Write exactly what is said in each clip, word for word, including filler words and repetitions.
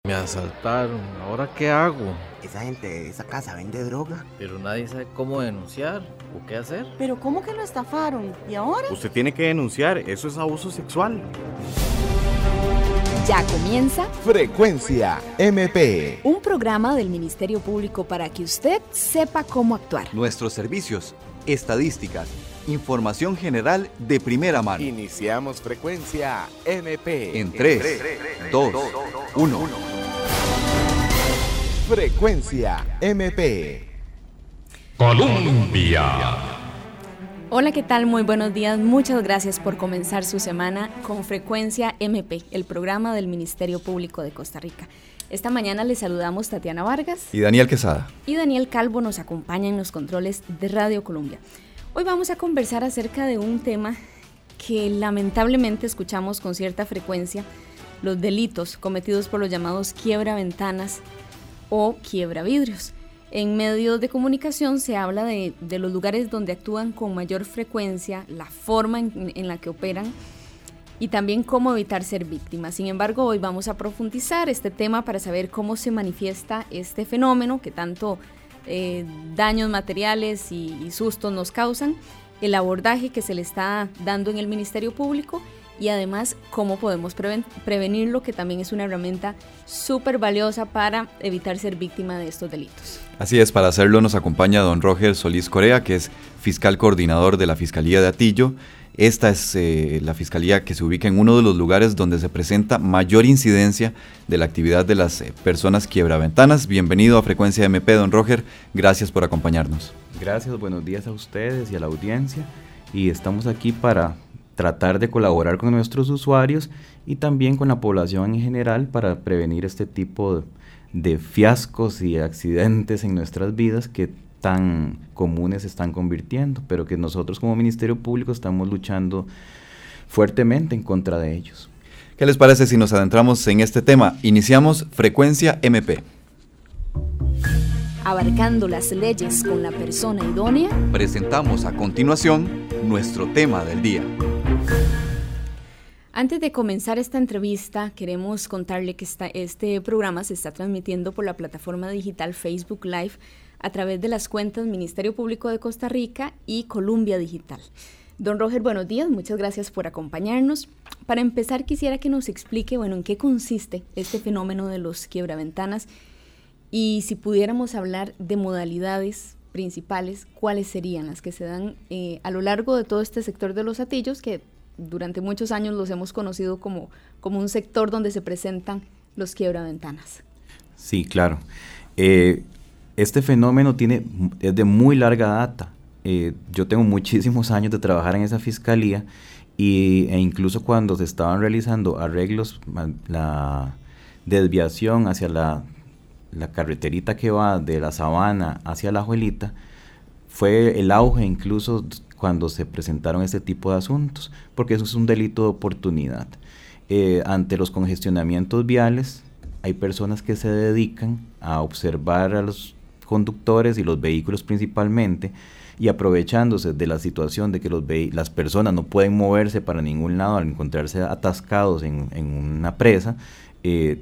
Me asaltaron, ¿ahora qué hago? Esa gente de esa casa vende droga. Pero nadie sabe cómo denunciar o qué hacer. ¿Pero cómo que lo estafaron? ¿Y ahora? Usted tiene que denunciar, eso es abuso sexual. Ya comienza Frecuencia M P, un programa del Ministerio Público para que usted sepa cómo actuar. Nuestros servicios, estadísticas, información general de primera mano. Iniciamos Frecuencia M P En tres, dos, uno. Frecuencia M P. Colombia. Hola, ¿qué tal? Muy buenos días. Muchas gracias por comenzar su semana con Frecuencia M P, el programa del Ministerio Público de Costa Rica. Esta mañana les saludamos Tatiana Vargas Y Daniel Quesada. y Daniel Calvo nos acompaña en los controles de Radio Colombia. Hoy vamos a conversar acerca de un tema que lamentablemente escuchamos con cierta frecuencia, los delitos cometidos por los llamados quiebraventanas o quiebravidrios. En medios de comunicación se habla de, de los lugares donde actúan con mayor frecuencia, la forma en, en la que operan y también cómo evitar ser víctimas. Sin embargo, hoy vamos a profundizar este tema para saber cómo se manifiesta este fenómeno que tanto eh, daños materiales y, y sustos nos causan, el abordaje que se le está dando en el Ministerio Público y además cómo podemos preven- prevenirlo, que también es una herramienta súper valiosa para evitar ser víctima de estos delitos. Así es, para hacerlo nos acompaña don Roger Solís Corea, que es fiscal coordinador de la Fiscalía de Atillo. Esta es eh, la fiscalía que se ubica en uno de los lugares donde se presenta mayor incidencia de la actividad de las eh, personas quiebraventanas. Bienvenido a Frecuencia M P, don Roger. Gracias por acompañarnos. Gracias, buenos días a ustedes y a la audiencia. Y estamos aquí para tratar de colaborar con nuestros usuarios y también con la población en general para prevenir este tipo de, de fiascos y accidentes en nuestras vidas que tan comunes se están convirtiendo, pero que nosotros como Ministerio Público estamos luchando fuertemente en contra de ellos. ¿Qué les parece si nos adentramos en este tema? Iniciamos Frecuencia M P. Abarcando las leyes con la persona idónea. Presentamos a continuación nuestro tema del día. Antes de comenzar esta entrevista, queremos contarle que esta, este programa se está transmitiendo por la plataforma digital Facebook Live a través de las cuentas Ministerio Público de Costa Rica y Columbia Digital. Don Roger, buenos días, muchas gracias por acompañarnos. Para empezar, quisiera que nos explique, bueno, en qué consiste este fenómeno de los quiebraventanas y si pudiéramos hablar de modalidades principales, ¿cuáles serían las que se dan eh, a lo largo de todo este sector de los Atillos, que durante muchos años los hemos conocido como, como un sector donde se presentan los quiebraventanas? Sí, claro. Eh, este fenómeno tiene, es de muy larga data. Eh, yo tengo muchísimos años de trabajar en esa fiscalía y, e incluso cuando se estaban realizando arreglos, la desviación hacia la, la carreterita que va de la Sabana hacia la Juelita, fue el auge incluso cuando se presentaron este tipo de asuntos, porque eso es un delito de oportunidad. Eh, ante los congestionamientos viales, hay personas que se dedican a observar a los conductores y los vehículos principalmente, y aprovechándose de la situación de que los ve- las personas no pueden moverse para ningún lado al encontrarse atascados en, en una presa, eh,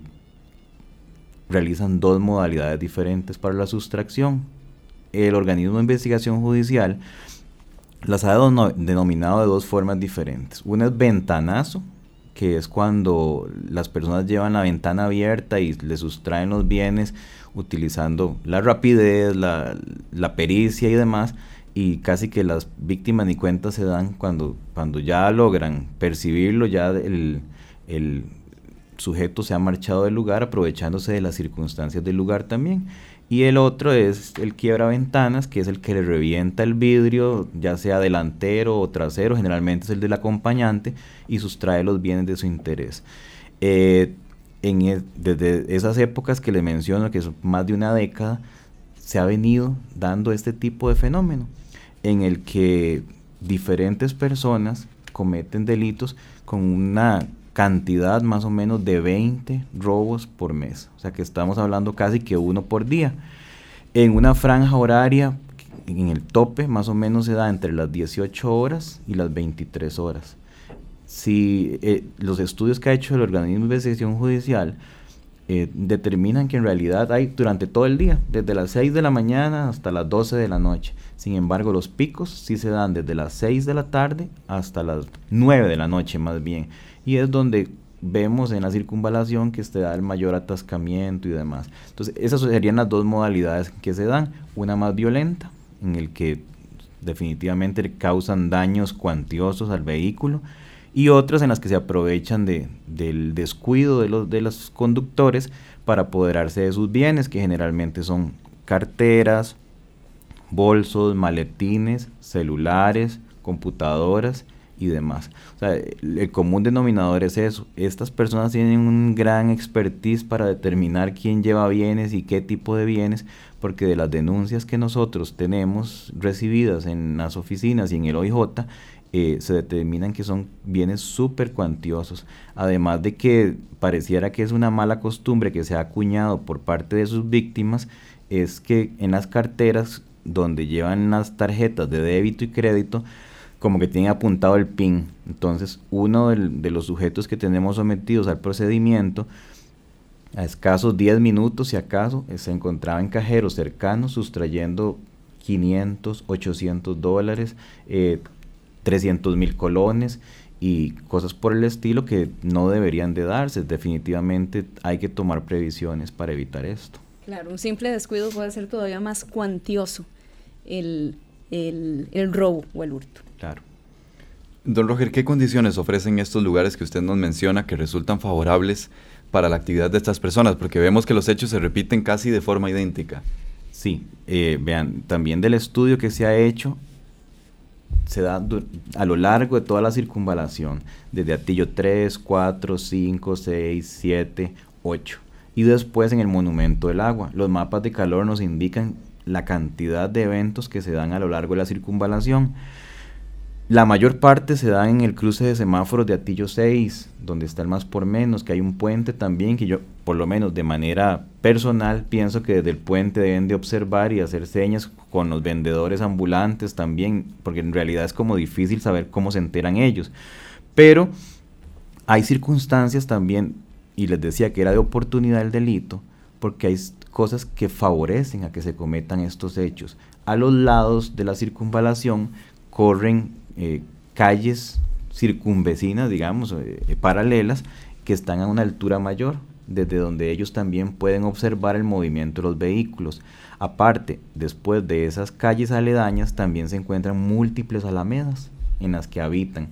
realizan dos modalidades diferentes para la sustracción. El organismo de investigación judicial las ha deno- denominado de dos formas diferentes. Una es ventanazo, que es cuando las personas llevan la ventana abierta y le sustraen los bienes utilizando la rapidez, la, la pericia y demás, y casi que las víctimas ni cuenta se dan cuando, cuando ya logran percibirlo, ya el, el sujeto se ha marchado del lugar aprovechándose de las circunstancias del lugar también. Y el otro es el quiebraventanas, que es el que le revienta el vidrio, ya sea delantero o trasero, generalmente es el del acompañante, y sustrae los bienes de su interés. Eh, en es, desde esas épocas que le menciono, que son más de una década, se ha venido dando este tipo de fenómeno, en el que diferentes personas cometen delitos con una cantidad más o menos de veinte robos por mes, o sea que estamos hablando casi que uno por día, en una franja horaria, en el tope más o menos se da entre las dieciocho horas y las veintitrés horas. Si eh, los estudios que ha hecho el organismo de investigación judicial eh, determinan que en realidad hay durante todo el día, desde las seis de la mañana hasta las doce de la noche. Sin embargo, los picos sí se dan desde las seis de la tarde hasta las nueve de la noche más bien. Y es donde vemos en la circunvalación que se da el mayor atascamiento y demás. Entonces, esas serían las dos modalidades que se dan. Una más violenta, en el que definitivamente causan daños cuantiosos al vehículo, y otras en las que se aprovechan de, del descuido de los, de los conductores para apoderarse de sus bienes, que generalmente son carteras, bolsos, maletines, celulares, computadoras y demás. O sea, el, el común denominador es eso. Estas personas tienen un gran expertise para determinar quién lleva bienes y qué tipo de bienes, porque de las denuncias que nosotros tenemos recibidas en las oficinas y en el O I J, eh, se determinan que son bienes súper cuantiosos. Además de que pareciera que es una mala costumbre que se ha acuñado por parte de sus víctimas, es que en las carteras donde llevan las tarjetas de débito y crédito, como que tienen apuntado el P I N. Entonces, uno del, de los sujetos que tenemos sometidos al procedimiento, a escasos diez minutos, si acaso, se encontraba en cajeros cercanos sustrayendo quinientos, ochocientos dólares, eh, trescientos mil colones y cosas por el estilo que no deberían de darse. Definitivamente hay que tomar previsiones para evitar esto. Claro, un simple descuido puede ser todavía más cuantioso el, el, el robo o el hurto. Claro. Don Roger, ¿qué condiciones ofrecen estos lugares que usted nos menciona que resultan favorables para la actividad de estas personas? Porque vemos que los hechos se repiten casi de forma idéntica. Sí, eh, vean, también del estudio que se ha hecho, se da a lo largo de toda la circunvalación, desde Atillo tres, cuatro, cinco, seis, siete, ocho, y después en el Monumento del Agua. Los mapas de calor nos indican la cantidad de eventos que se dan a lo largo de la circunvalación. La mayor parte se da en el cruce de semáforos de Atillo seis, donde está el más por menos, que hay un puente también que yo, por lo menos de manera personal, pienso que desde el puente deben de observar y hacer señas con los vendedores ambulantes también, porque en realidad es como difícil saber cómo se enteran ellos. Pero hay circunstancias también, y les decía que era de oportunidad el delito, porque hay cosas que favorecen a que se cometan estos hechos. A los lados de la circunvalación corren eh, calles circunvecinas, digamos, eh, paralelas, que están a una altura mayor, desde donde ellos también pueden observar el movimiento de los vehículos. Aparte, después de esas calles aledañas, también se encuentran múltiples alamedas en las que habitan.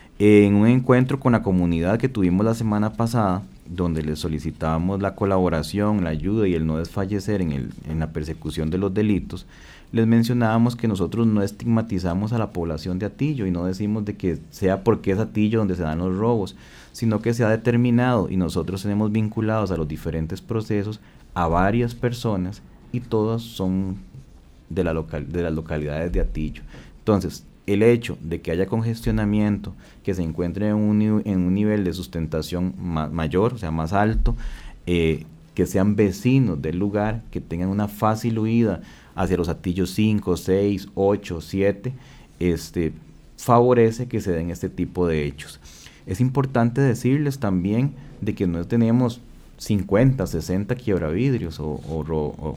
En un encuentro con la comunidad que tuvimos la semana pasada, donde les solicitábamos la colaboración, la ayuda y el no desfallecer en, el, en la persecución de los delitos, les mencionábamos que nosotros no estigmatizamos a la población de Atillo y no decimos de que sea porque es Atillo donde se dan los robos, sino que se ha determinado y nosotros tenemos vinculados a los diferentes procesos a varias personas y todas son de, la local, de las localidades de Atillo. Entonces, el hecho de que haya congestionamiento, que se encuentre en un, en un nivel de sustentación ma mayor, o sea, más alto, eh, que sean vecinos del lugar, que tengan una fácil huida hacia los Atillos cinco, seis, ocho, siete, este, favorece que se den este tipo de hechos. Es importante decirles también de que no tenemos cincuenta, sesenta quiebravidrios o, o, o,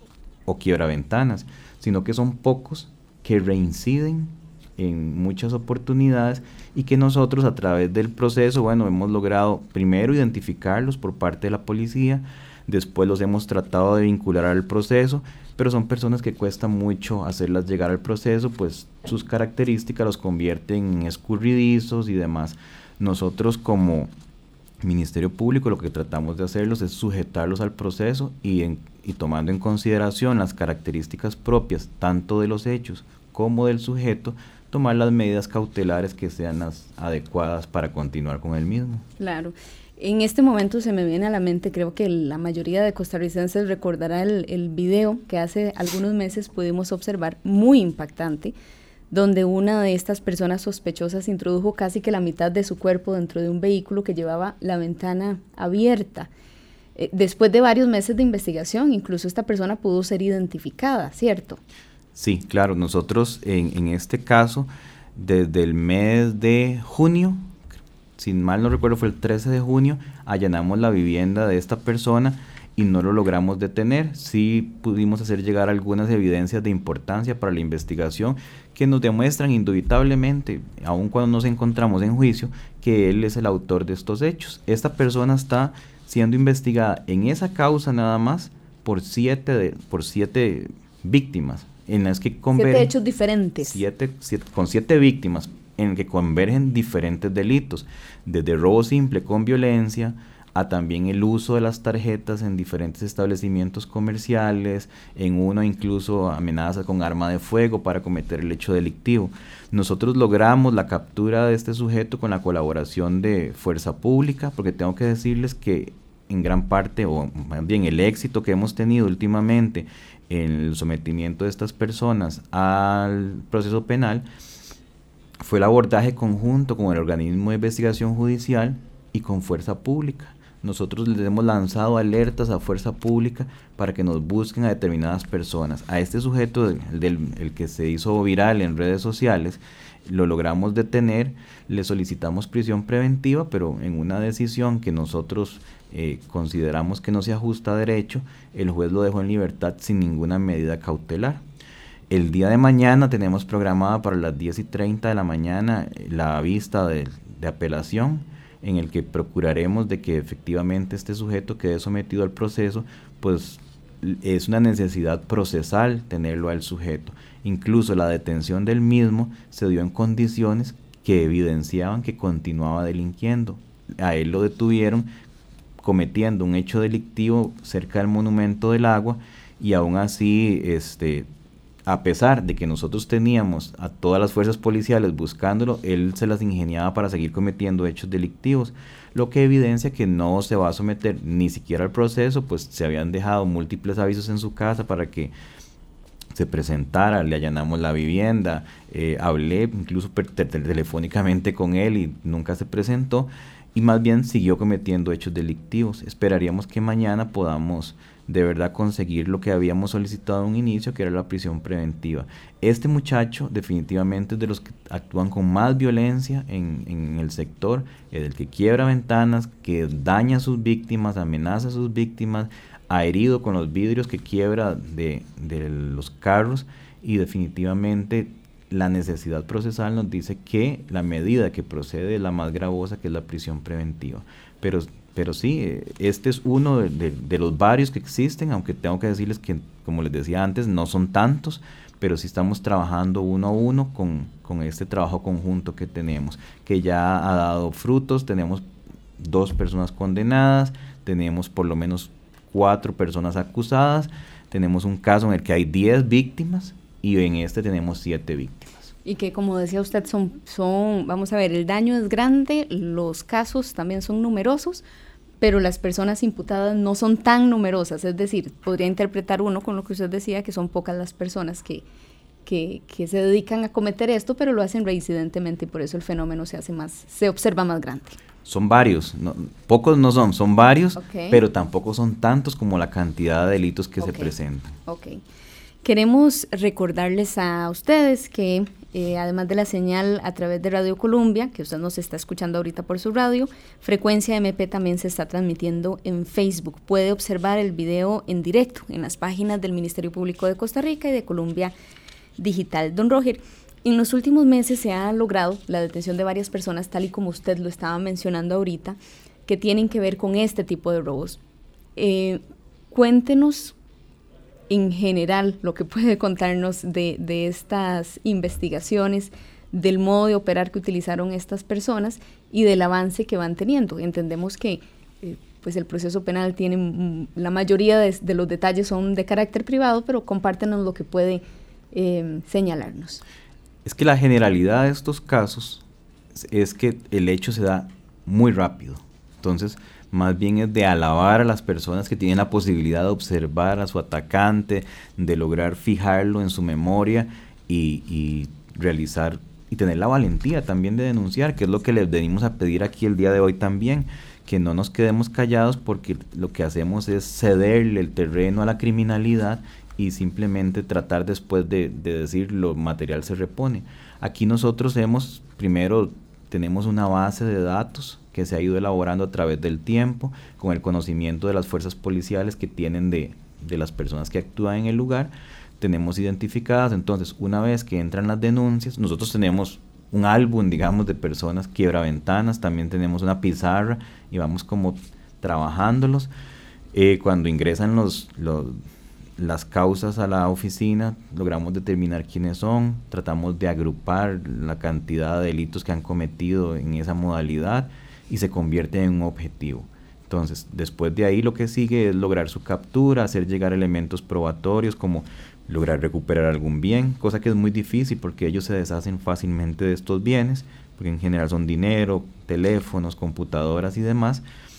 o quiebraventanas, sino que son pocos que reinciden en muchas oportunidades y que nosotros a través del proceso, bueno, hemos logrado primero identificarlos por parte de la policía, después los hemos tratado de vincular al proceso, pero son personas que cuesta mucho hacerlas llegar al proceso, pues sus características los convierten en escurridizos y demás. Nosotros como Ministerio Público lo que tratamos de hacerlos es sujetarlos al proceso y, en, y tomando en consideración las características propias tanto de los hechos como del sujeto, tomar las medidas cautelares que sean las adecuadas para continuar con el mismo. Claro. En este momento se me viene a la mente, creo que la mayoría de costarricenses recordará el, el video que hace algunos meses pudimos observar, muy impactante, donde una de estas personas sospechosas introdujo casi que la mitad de su cuerpo dentro de un vehículo que llevaba la ventana abierta. Eh, después de varios meses de investigación, incluso esta persona pudo ser identificada, ¿cierto? Sí, claro, nosotros en, en este caso, desde el mes de junio, si mal no recuerdo fue el trece de junio, allanamos la vivienda de esta persona y no lo logramos detener. Sí pudimos hacer llegar algunas evidencias de importancia para la investigación que nos demuestran indubitablemente, aun cuando nos encontramos en juicio, que él es el autor de estos hechos. Esta persona está siendo investigada en esa causa nada más por siete, de, por siete víctimas, en las que convergen... Siete hechos diferentes. Siete, siete, con siete víctimas, en que convergen diferentes delitos, desde robo simple con violencia, a también el uso de las tarjetas en diferentes establecimientos comerciales, en uno incluso amenaza con arma de fuego para cometer el hecho delictivo. Nosotros logramos la captura de este sujeto con la colaboración de Fuerza Pública, porque tengo que decirles que en gran parte, o más bien el éxito que hemos tenido últimamente en el sometimiento de estas personas al proceso penal, fue el abordaje conjunto con el organismo de investigación judicial y con Fuerza Pública. Nosotros les hemos lanzado alertas a Fuerza Pública para que nos busquen a determinadas personas. A este sujeto, el, del, el que se hizo viral en redes sociales, lo logramos detener, le solicitamos prisión preventiva, pero en una decisión que nosotros eh, consideramos que no se ajusta a derecho, el juez lo dejó en libertad sin ninguna medida cautelar. El día de mañana tenemos programada para las diez y treinta de la mañana la vista de, de apelación, en el que procuraremos de que efectivamente este sujeto quede sometido al proceso, pues es una necesidad procesal tenerlo al sujeto. Incluso la detención del mismo se dio en condiciones que evidenciaban que continuaba delinquiendo. A él lo detuvieron cometiendo un hecho delictivo cerca del Monumento del Agua, y aún así, este, a pesar de que nosotros teníamos a todas las fuerzas policiales buscándolo, él se las ingeniaba para seguir cometiendo hechos delictivos, lo que evidencia que no se va a someter ni siquiera al proceso, pues se habían dejado múltiples avisos en su casa para que se presentara, le allanamos la vivienda, eh, hablé incluso per- te- telefónicamente con él y nunca se presentó, y más bien siguió cometiendo hechos delictivos. Esperaríamos que mañana podamos de verdad conseguir lo que habíamos solicitado en un inicio, que era la prisión preventiva. Este muchacho definitivamente es de los que actúan con más violencia en, en el sector, es el que quiebra ventanas, que daña a sus víctimas, amenaza a sus víctimas, ha herido con los vidrios que quiebra de, de los carros, y definitivamente la necesidad procesal nos dice que la medida que procede es la más gravosa, que es la prisión preventiva. Pero Pero sí, este es uno de, de, de los varios que existen, aunque tengo que decirles que, como les decía antes, no son tantos, pero sí estamos trabajando uno a uno con, con este trabajo conjunto que tenemos, que ya ha dado frutos. Tenemos dos personas condenadas, tenemos por lo menos cuatro personas acusadas, tenemos un caso en el que hay diez víctimas y en este tenemos siete víctimas. Y que, como decía usted, son, son, vamos a ver, el daño es grande, los casos también son numerosos, pero las personas imputadas no son tan numerosas. Es decir, podría interpretar uno con lo que usted decía, que son pocas las personas que, que, que se dedican a cometer esto, pero lo hacen reincidentemente, y por eso el fenómeno se hace más, se observa más grande. Son varios, no, pocos no son, son varios, Okay. pero tampoco son tantos como la cantidad de delitos que Okay. se presentan. Ok. Queremos recordarles a ustedes que eh, además de la señal a través de Radio Colombia, que usted nos está escuchando ahorita por su radio, Frecuencia M P también se está transmitiendo en Facebook. Puede observar el video en directo en las páginas del Ministerio Público de Costa Rica y de Colombia Digital. Don Roger, en los últimos meses se ha logrado la detención de varias personas, tal y como usted lo estaba mencionando ahorita, que tienen que ver con este tipo de robos. Eh, cuéntenos en general lo que puede contarnos de, de estas investigaciones, del modo de operar que utilizaron estas personas y del avance que van teniendo. Entendemos que eh, pues el proceso penal tiene, mm, la mayoría de, de los detalles son de carácter privado, pero compártenos lo que puede eh, señalarnos. Es que la generalidad de estos casos es que el hecho se da muy rápido. Entonces, más bien es de alabar a las personas que tienen la posibilidad de observar a su atacante, de lograr fijarlo en su memoria y, y realizar y tener la valentía también de denunciar, que es lo que les venimos a pedir aquí el día de hoy también, que no nos quedemos callados, porque lo que hacemos es cederle el terreno a la criminalidad y simplemente tratar después de, de decir lo material se repone. Aquí nosotros hemos primero tenemos una base de datos que se ha ido elaborando a través del tiempo, con el conocimiento de las fuerzas policiales que tienen de, de las personas que actúan en el lugar. Tenemos identificadas, entonces una vez que entran las denuncias, nosotros tenemos un álbum, digamos, de personas quiebraventanas, también tenemos una pizarra y vamos como trabajándolos. Eh, cuando ingresan los, los, las causas a la oficina, logramos determinar quiénes son, tratamos de agrupar la cantidad de delitos que han cometido en esa modalidad y se convierte en un objetivo. Entonces, después de ahí lo que sigue es lograr su captura, hacer llegar elementos probatorios como lograr recuperar algún bien, cosa que es muy difícil porque ellos se deshacen fácilmente de estos bienes, porque en general son dinero, teléfonos, computadoras y demás,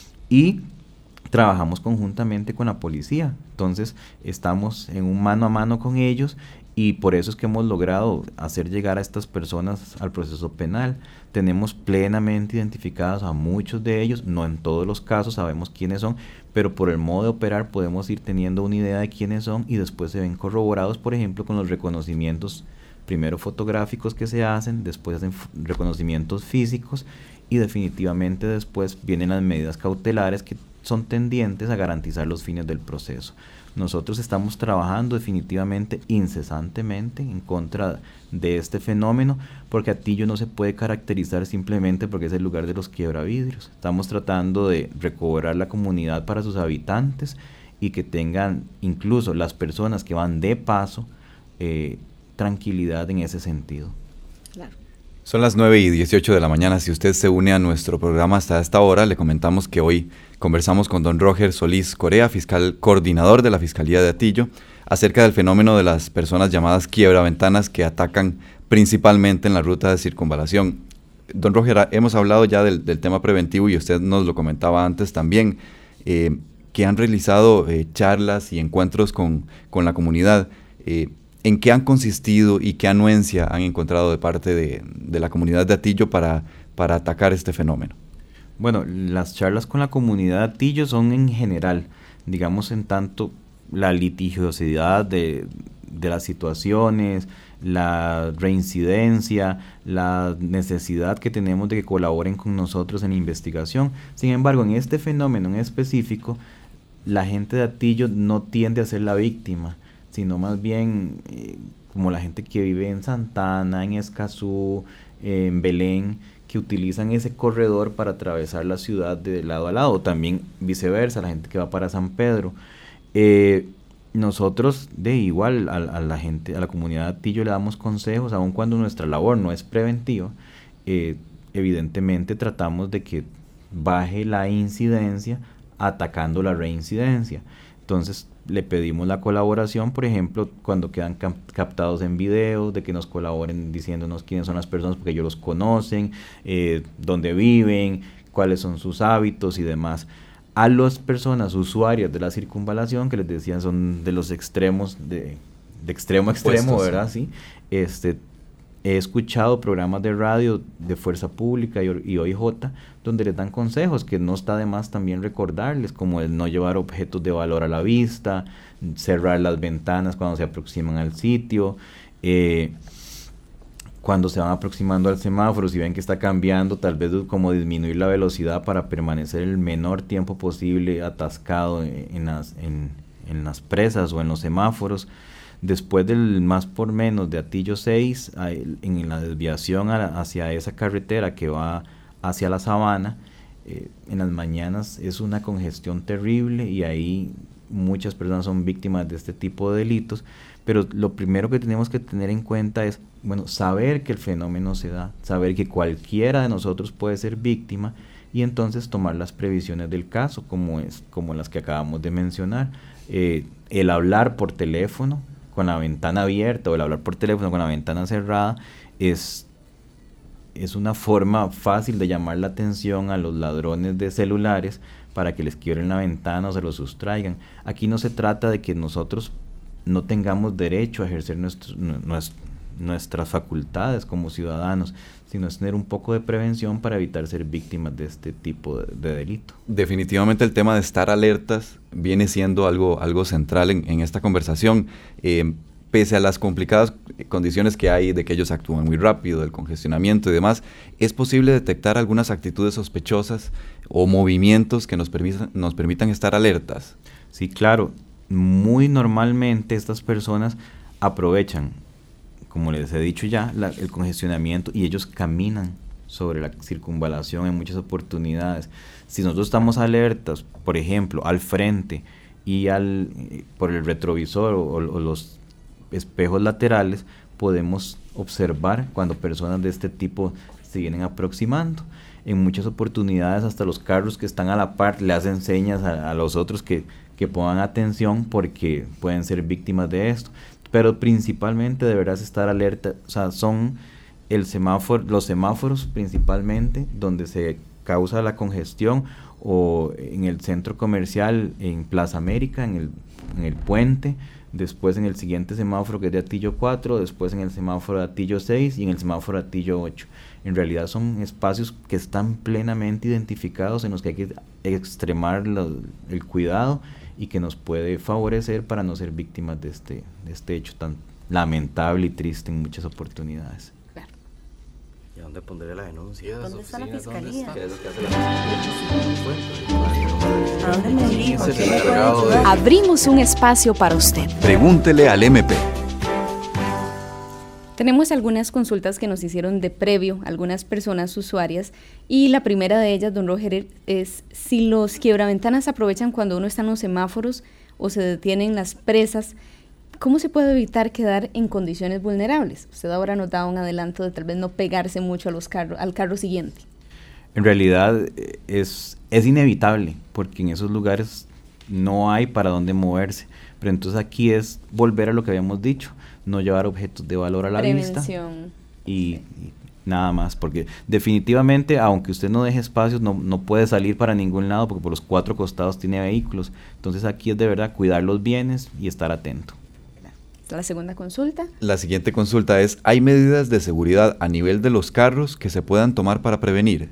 y trabajamos conjuntamente con la policía. Entonces, estamos en un mano a mano con ellos y por eso es que hemos logrado hacer llegar a estas personas al proceso penal. Tenemos plenamente identificados a muchos de ellos, no en todos los casos sabemos quiénes son, pero por el modo de operar podemos ir teniendo una idea de quiénes son y después se ven corroborados, por ejemplo, con los reconocimientos, primero fotográficos que se hacen, después hacen reconocimientos físicos y definitivamente después vienen las medidas cautelares que son tendientes a garantizar los fines del proceso. Nosotros estamos trabajando definitivamente, incesantemente, en contra de este fenómeno, porque Atillo no se puede caracterizar simplemente porque es el lugar de los quiebravidrios. Estamos tratando de recobrar la comunidad para sus habitantes y que tengan, incluso las personas que van de paso, eh, tranquilidad en ese sentido. Claro. Son las nueve y dieciocho de la mañana. Si usted se une a nuestro programa hasta esta hora, le comentamos que hoy conversamos con don Roger Solís Corea, fiscal coordinador de la Fiscalía de Atillo, acerca del fenómeno de las personas llamadas quiebraventanas que atacan principalmente en la ruta de circunvalación. Don Roger, hemos hablado ya del, del tema preventivo y usted nos lo comentaba antes también, eh, que han realizado eh, charlas y encuentros con, con la comunidad. Eh, ¿En qué han consistido y qué anuencia han encontrado de parte de, de la comunidad de Atillo para, para atacar este fenómeno? Bueno, las charlas con la comunidad de Atillo son en general, digamos en tanto la litigiosidad de, de las situaciones, la reincidencia, la necesidad que tenemos de que colaboren con nosotros en la investigación. Sin embargo, en este fenómeno en específico, la gente de Atillo no tiende a ser la víctima, sino más bien eh, como la gente que vive en Santana, en Escazú, eh, en Belén, que utilizan ese corredor para atravesar la ciudad de lado a lado, también viceversa, la gente que va para San Pedro. Eh, nosotros de igual a, a la gente, a la comunidad de Atillo le damos consejos, aun cuando nuestra labor no es preventiva, eh, evidentemente tratamos de que baje la incidencia atacando la reincidencia. Entonces le pedimos la colaboración, por ejemplo, cuando quedan cap captados en video, de que nos colaboren diciéndonos quiénes son las personas porque ellos los conocen, eh, dónde viven, cuáles son sus hábitos y demás. A las personas usuarias de la circunvalación, que les decían son de los extremos, de, de extremo a extremo, Puestos, ¿verdad? Sí. Este, he escuchado programas de radio de Fuerza Pública y, y O I J donde les dan consejos que no está de más también recordarles, como el no llevar objetos de valor a la vista, cerrar las ventanas cuando se aproximan al sitio, eh, cuando se van aproximando al semáforo, si ven que está cambiando, tal vez como disminuir la velocidad para permanecer el menor tiempo posible atascado en, en, las, en, en las presas o en los semáforos. Después del más por menos de Atillo seis, en la desviación hacia esa carretera que va hacia la Sabana, eh, en las mañanas es una congestión terrible y ahí muchas personas son víctimas de este tipo de delitos, pero lo primero que tenemos que tener en cuenta es, bueno, saber que el fenómeno se da, saber que cualquiera de nosotros puede ser víctima y entonces tomar las previsiones del caso, como, es, como las que acabamos de mencionar, eh, el hablar por teléfono con la ventana abierta o el hablar por teléfono con la ventana cerrada es, es una forma fácil de llamar la atención a los ladrones de celulares para que les quiebren la ventana o se lo sustraigan. Aquí no se trata de que nosotros no tengamos derecho a ejercer nuestros, nuestros, nuestras facultades como ciudadanos, sino es tener un poco de prevención para evitar ser víctimas de este tipo de, de delito. Definitivamente el tema de estar alertas viene siendo algo, algo central en, en esta conversación, eh, pese a las complicadas condiciones que hay, de que ellos actúan muy rápido, del congestionamiento y demás, ¿es posible detectar algunas actitudes sospechosas o movimientos que nos permitan, nos permitan estar alertas? Sí, claro. Muy normalmente estas personas aprovechan, como les he dicho ya, la, el congestionamiento, y ellos caminan sobre la circunvalación en muchas oportunidades. Si nosotros estamos alertas, por ejemplo, al frente y al por el retrovisor o, o los espejos laterales, podemos observar cuando personas de este tipo se vienen aproximando. En muchas oportunidades hasta los carros que están a la par le hacen señas a, a los otros que, que pongan atención, porque pueden ser víctimas de esto. Pero principalmente deberás estar alerta, o sea, son el semáforo, los semáforos principalmente donde se causa la congestión, o en el centro comercial en Plaza América, en el, en el puente, después en el siguiente semáforo que es de Atillo cuatro, después en el semáforo de Atillo seis y en el semáforo de Atillo ocho. En realidad son espacios que están plenamente identificados, en los que hay que extremar lo, el cuidado, y que nos puede favorecer para no ser víctimas de este, de este hecho tan lamentable y triste en muchas oportunidades. Claro. ¿Y a dónde pondré la denuncia? ¿Dónde está la fiscalía? ¿Qué es lo que hace la ¿A dónde me dirijo? Ese es ¿Quién el me puede encargado de- ayudar? Abrimos un espacio para usted. Pregúntele al M P. Tenemos algunas consultas que nos hicieron de previo algunas personas usuarias, y la primera de ellas, don Roger, es si los quiebraventanas aprovechan cuando uno está en los semáforos o se detienen las presas, ¿cómo se puede evitar quedar en condiciones vulnerables? Usted ahora nos da un adelanto de tal vez no pegarse mucho a los carros, al carro siguiente. En realidad eh, es, es inevitable, porque en esos lugares no hay para dónde moverse. Pero entonces aquí es volver a lo que habíamos dicho, no llevar objetos de valor a la vista Prevención. y, y nada más, porque definitivamente, aunque usted no deje espacios, no, no puede salir para ningún lado, porque por los cuatro costados tiene vehículos. Entonces aquí es de verdad cuidar los bienes y estar atento. La segunda consulta. La siguiente consulta es, ¿hay medidas de seguridad a nivel de los carros que se puedan tomar para prevenir?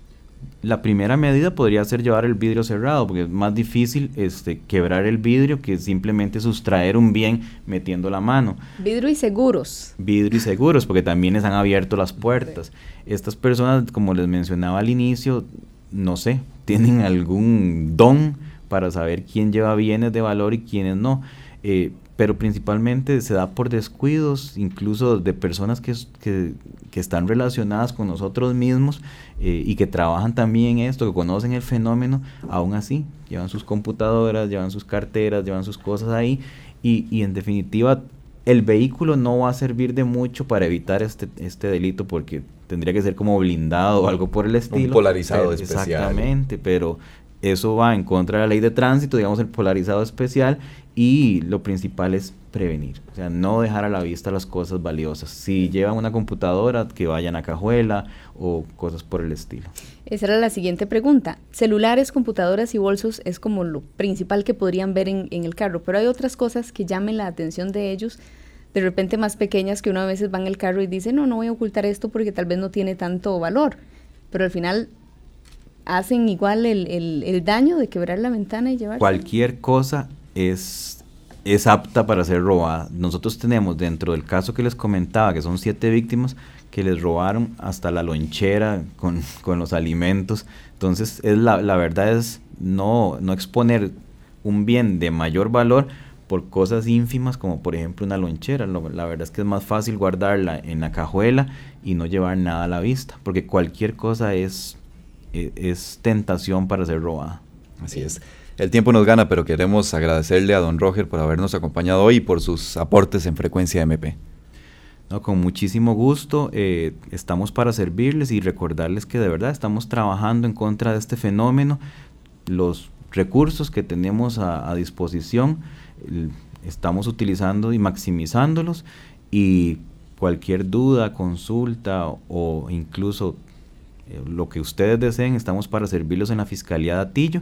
La primera medida podría ser llevar el vidrio cerrado, porque es más difícil este, quebrar el vidrio que simplemente sustraer un bien metiendo la mano. Vidrio y seguros. Vidrio y seguros, porque también les han abierto las puertas. Estas personas, como les mencionaba al inicio, no sé, tienen algún don para saber quién lleva bienes de valor y quiénes no. Eh, pero principalmente se da por descuidos, incluso de personas que, que, que están relacionadas con nosotros mismos eh, y que trabajan también en esto, que conocen el fenómeno. Aún así, llevan sus computadoras, llevan sus carteras, llevan sus cosas ahí, y, y en definitiva el vehículo no va a servir de mucho para evitar este, este delito, porque tendría que ser como blindado o algo por el estilo. Un polarizado pero, especial. Exactamente, pero eso va en contra de la ley de tránsito, digamos el polarizado especial, y lo principal es prevenir, o sea, no dejar a la vista las cosas valiosas. Si llevan una computadora, que vayan a cajuela o cosas por el estilo. Esa era la siguiente pregunta. Celulares, computadoras y bolsos es como lo principal que podrían ver en, en el carro, pero hay otras cosas que llamen la atención de ellos, de repente más pequeñas, que uno a veces va en el carro y dice, no, no voy a ocultar esto porque tal vez no tiene tanto valor, pero al final hacen igual el, el, el daño de quebrar la ventana y llevarse. Cualquier cosa es, es apta para ser robada. Nosotros tenemos, dentro del caso que les comentaba, que son siete víctimas, que les robaron hasta la lonchera con, con los alimentos. Entonces, es la, la verdad es no, no exponer un bien de mayor valor por cosas ínfimas, como por ejemplo una lonchera. Lo, la verdad es que es más fácil guardarla en la cajuela y no llevar nada a la vista, porque cualquier cosa es, es, es tentación para ser robada. Así es. El tiempo nos gana, pero queremos agradecerle a don Roger por habernos acompañado hoy y por sus aportes en Frecuencia M P. No, con muchísimo gusto, eh, estamos para servirles y recordarles que de verdad estamos trabajando en contra de este fenómeno. Los recursos que tenemos a, a disposición, el, estamos utilizando y maximizándolos, y cualquier duda, consulta o, o incluso eh, lo que ustedes deseen, estamos para servirlos en la Fiscalía de Atillo.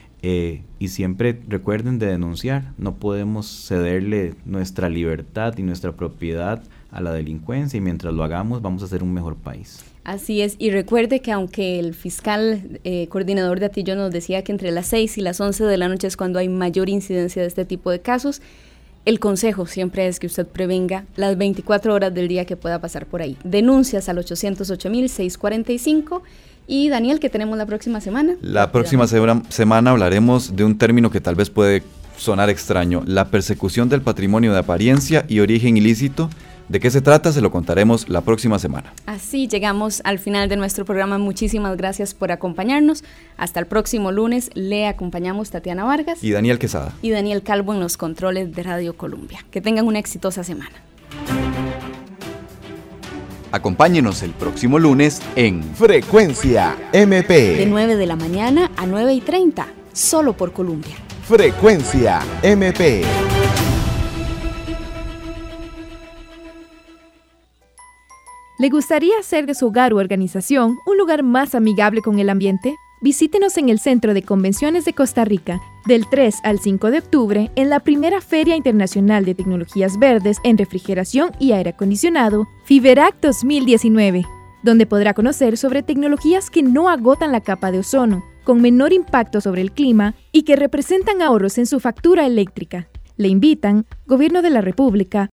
Eh, y siempre recuerden de denunciar. No podemos cederle nuestra libertad y nuestra propiedad a la delincuencia, y mientras lo hagamos vamos a ser un mejor país. Así es, y recuerde que aunque el fiscal eh, coordinador de Atillo nos decía que entre las seis y las once de la noche es cuando hay mayor incidencia de este tipo de casos, El consejo siempre es que usted prevenga las veinticuatro horas del día que pueda pasar por ahí. Denuncias al ochocientos ocho mil seiscientos cuarenta y cinco. Y Daniel, ¿qué tenemos la próxima semana? La próxima se- semana hablaremos de un término que tal vez puede sonar extraño, la persecución del patrimonio de apariencia y origen ilícito. ¿De qué se trata? Se lo contaremos la próxima semana. Así llegamos al final de nuestro programa. Muchísimas gracias por acompañarnos. Hasta el próximo lunes. Le acompañamos Tatiana Vargas Y Daniel Quesada. y Daniel Calvo en los controles de Radio Colombia. Que tengan una exitosa semana. Acompáñenos el próximo lunes en Frecuencia M P. De nueve de la mañana a nueve y treinta, solo por Colombia. Frecuencia M P. ¿Le gustaría hacer de su hogar u organización un lugar más amigable con el ambiente? Visítenos en el Centro de Convenciones de Costa Rica del tres al cinco de octubre en la primera Feria Internacional de Tecnologías Verdes en Refrigeración y Aire Acondicionado, FIBERAC dos mil diecinueve, donde podrá conocer sobre tecnologías que no agotan la capa de ozono, con menor impacto sobre el clima y que representan ahorros en su factura eléctrica. Le invitan Gobierno de la República,